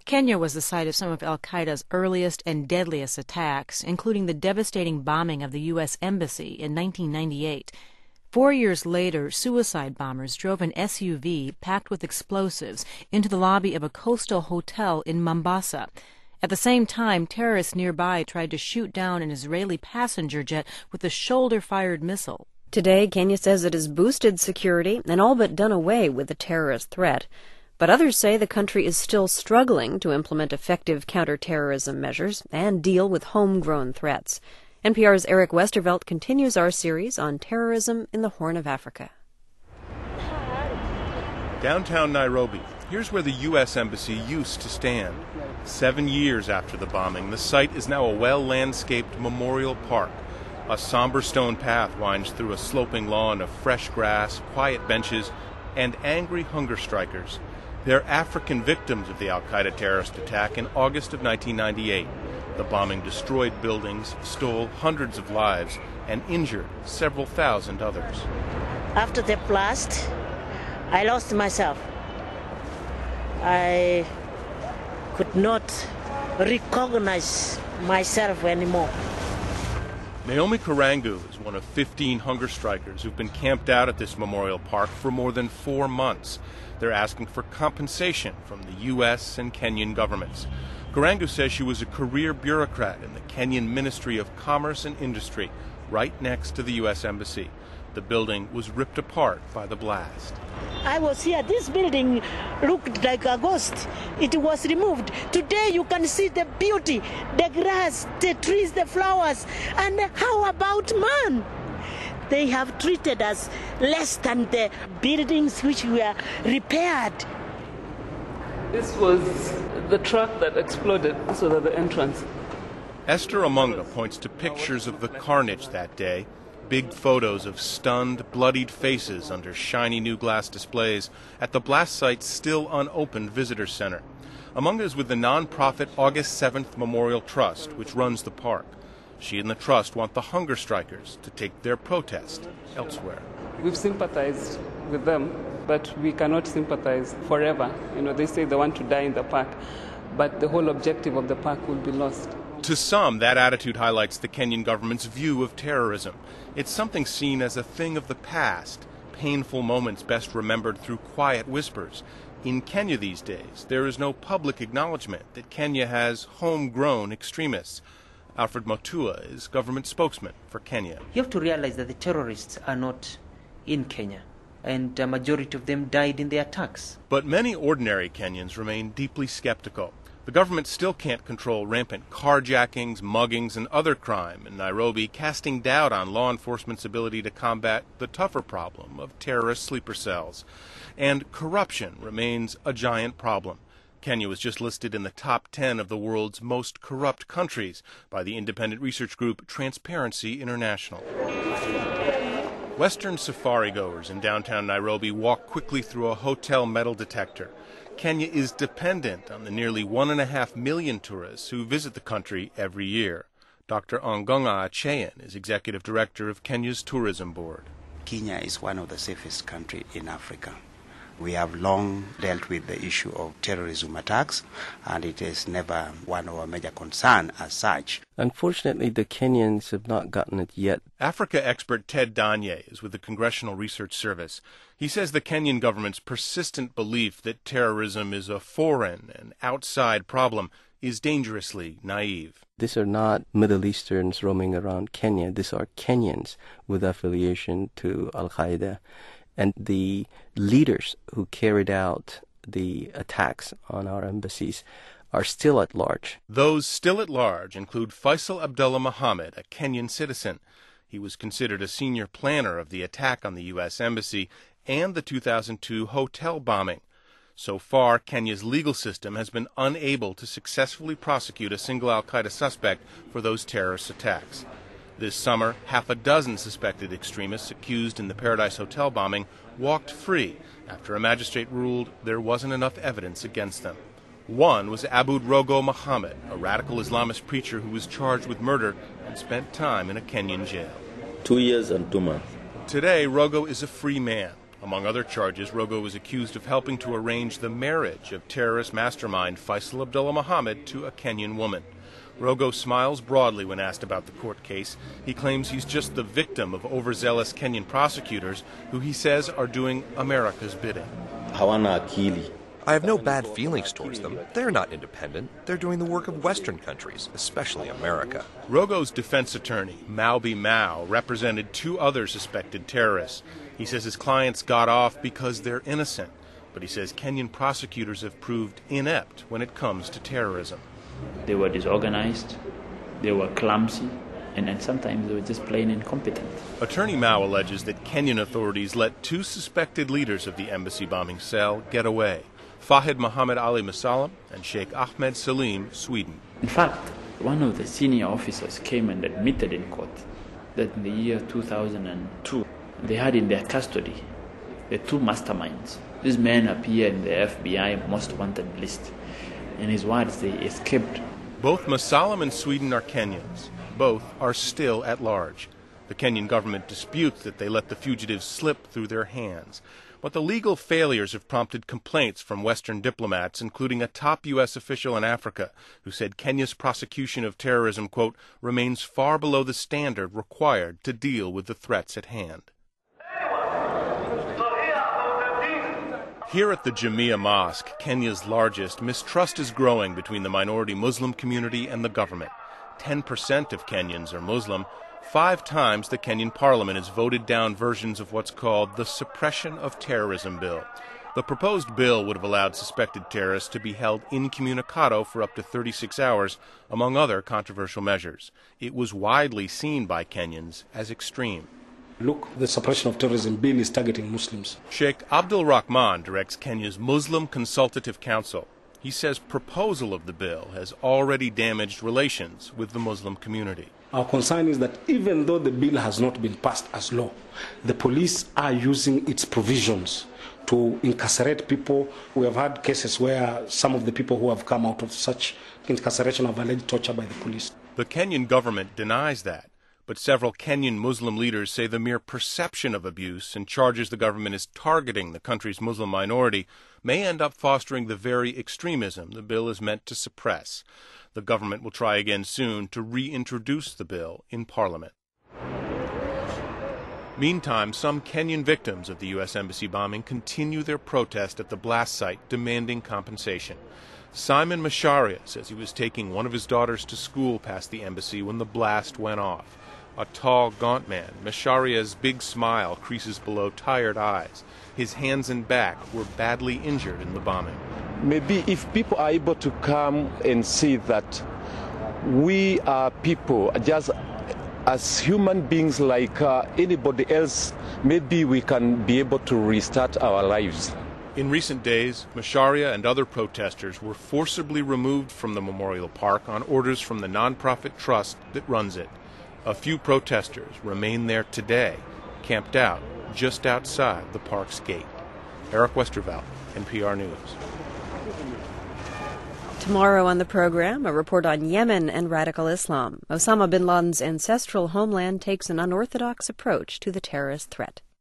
Kenya was the site of some of al-Qaeda's earliest and deadliest attacks, including the devastating bombing of the U.S. Embassy in 1998. 4 years later, suicide bombers drove an SUV packed with explosives into the lobby of a coastal hotel in Mombasa. At the same time, terrorists nearby tried to shoot down an Israeli passenger jet with a shoulder-fired missile. Today, Kenya says it has boosted security and all but done away with the terrorist threat. But others say the country is still struggling to implement effective counterterrorism measures and deal with homegrown threats. NPR's Eric Westervelt continues our series on terrorism in the Horn of Africa. Downtown Nairobi, here's where the U.S. Embassy used to stand. 7 years after the bombing, the site is now a well-landscaped memorial park. A somber stone path winds through a sloping lawn of fresh grass, quiet benches, and angry hunger strikers. They're African victims of the al-Qaeda terrorist attack in August of 1998. The bombing destroyed buildings, stole hundreds of lives, and injured several thousand others. After the blast, I lost myself. I could not recognize myself anymore. Naomi Karangu is one of 15 hunger strikers who've been camped out at this memorial park for more than 4 months. They're asking for compensation from the U.S. and Kenyan governments. Karangu says she was a career bureaucrat in the Kenyan Ministry of Commerce and Industry, right next to the U.S. Embassy. The building was ripped apart by the blast. I was here. This building looked like a ghost. It was removed. Today you can see the beauty, the grass, the trees, the flowers. And how about man? They have treated us less than the buildings which were repaired. This was the truck that exploded, so that the entrance. Esther Amunga points to pictures of the carnage that day. Big photos of stunned, bloodied faces under shiny new glass displays at the blast site's still unopened visitor center. Amunga is with the nonprofit August 7th Memorial Trust, which runs the park. She and the trust want the hunger strikers to take their protest elsewhere. We've sympathized with them, but we cannot sympathize forever. They say they want to die in the park, but the whole objective of the park will be lost. To some, that attitude highlights the Kenyan government's view of terrorism. It's something seen as a thing of the past, painful moments best remembered through quiet whispers. In Kenya these days, there is no public acknowledgement that Kenya has homegrown extremists. Alfred Mutua is government spokesman for Kenya. You have to realize that the terrorists are not in Kenya, and a majority of them died in the attacks. But many ordinary Kenyans remain deeply skeptical. The government still can't control rampant carjackings, muggings, and other crime in Nairobi, casting doubt on law enforcement's ability to combat the tougher problem of terrorist sleeper cells. And corruption remains a giant problem. Kenya was just listed in the top 10 of the world's most corrupt countries by the independent research group Transparency International. Western safari goers in downtown Nairobi walk quickly through a hotel metal detector. Kenya is dependent on the nearly 1.5 million tourists who visit the country every year. Dr. Ongonga Acheyan is executive director of Kenya's tourism board. Kenya is one of the safest countries in Africa. We have long dealt with the issue of terrorism attacks, and it is never one of our major concerns as such. Unfortunately, the Kenyans have not gotten it yet. Africa expert Ted Danye is with the Congressional Research Service. He says the Kenyan government's persistent belief that terrorism is a foreign and outside problem is dangerously naive. These are not Middle Easterns roaming around Kenya. These are Kenyans with affiliation to al-Qaeda. And the leaders who carried out the attacks on our embassies are still at large. Those still at large include Faisal Abdullah Mohammed, a Kenyan citizen. He was considered a senior planner of the attack on the U.S. Embassy and the 2002 hotel bombing. So far, Kenya's legal system has been unable to successfully prosecute a single al-Qaeda suspect for those terrorist attacks. This summer, 6 suspected extremists accused in the Paradise Hotel bombing walked free after a magistrate ruled there wasn't enough evidence against them. One was Abu Rogo Mohammed, a radical Islamist preacher who was charged with murder and spent time in a Kenyan jail. 2 years and 2 months. Today, Rogo is a free man. Among other charges, Rogo was accused of helping to arrange the marriage of terrorist mastermind Faisal Abdullah Mohammed to a Kenyan woman. Rogo smiles broadly when asked about the court case. He claims he's just the victim of overzealous Kenyan prosecutors who he says are doing America's bidding. I have no bad feelings towards them. They're not independent. They're doing the work of Western countries, especially America. Rogo's defense attorney, Maubi Mao, represented 2 other suspected terrorists. He says his clients got off because they're innocent, but he says Kenyan prosecutors have proved inept when it comes to terrorism. They were disorganized, they were clumsy, and sometimes they were just plain incompetent. Attorney Mao alleges that Kenyan authorities let 2 suspected leaders of the embassy bombing cell get away, Fahid Mohammed Ali Musallam and Sheikh Ahmed Salim, Sweden. In fact, one of the senior officers came and admitted in court that in the year 2002, they had in their custody the 2 masterminds. These men appear in the FBI most wanted list. In his words, they escaped. Both Musallam and Sweden are Kenyans. Both are still at large. The Kenyan government disputes that they let the fugitives slip through their hands. But the legal failures have prompted complaints from Western diplomats, including a top U.S. official in Africa, who said Kenya's prosecution of terrorism, quote, remains far below the standard required to deal with the threats at hand. Here at the Jamia Mosque, Kenya's largest, mistrust is growing between the minority Muslim community and the government. 10% of Kenyans are Muslim. 5 times the Kenyan parliament has voted down versions of what's called the Suppression of Terrorism Bill. The proposed bill would have allowed suspected terrorists to be held incommunicado for up to 36 hours, among other controversial measures. It was widely seen by Kenyans as extreme. Look, the Suppression of Terrorism Bill is targeting Muslims. Sheikh Abdul Rahman directs Kenya's Muslim Consultative Council. He says proposal of the bill has already damaged relations with the Muslim community. Our concern is that even though the bill has not been passed as law, the police are using its provisions to incarcerate people. We have had cases where some of the people who have come out of such incarceration have alleged torture by the police. The Kenyan government denies that, but several Kenyan Muslim leaders say the mere perception of abuse and charges the government is targeting the country's Muslim minority may end up fostering the very extremism the bill is meant to suppress. The government will try again soon to reintroduce the bill in Parliament. Meantime, some Kenyan victims of the U.S. Embassy bombing continue their protest at the blast site demanding compensation. Simon Masharia says he was taking one of his daughters to school past the embassy when the blast went off. A tall, gaunt man, Masharia's big smile creases below tired eyes. His hands and back were badly injured in the bombing. Maybe if people are able to come and see that we are people, just as human beings like anybody else, maybe we can be able to restart our lives. In recent days, Masharia and other protesters were forcibly removed from the memorial park on orders from the nonprofit trust that runs it. A few protesters remain there today, camped out just outside the park's gate. Eric Westervelt, NPR News. Tomorrow on the program, a report on Yemen and radical Islam. Osama bin Laden's ancestral homeland takes an unorthodox approach to the terrorist threat.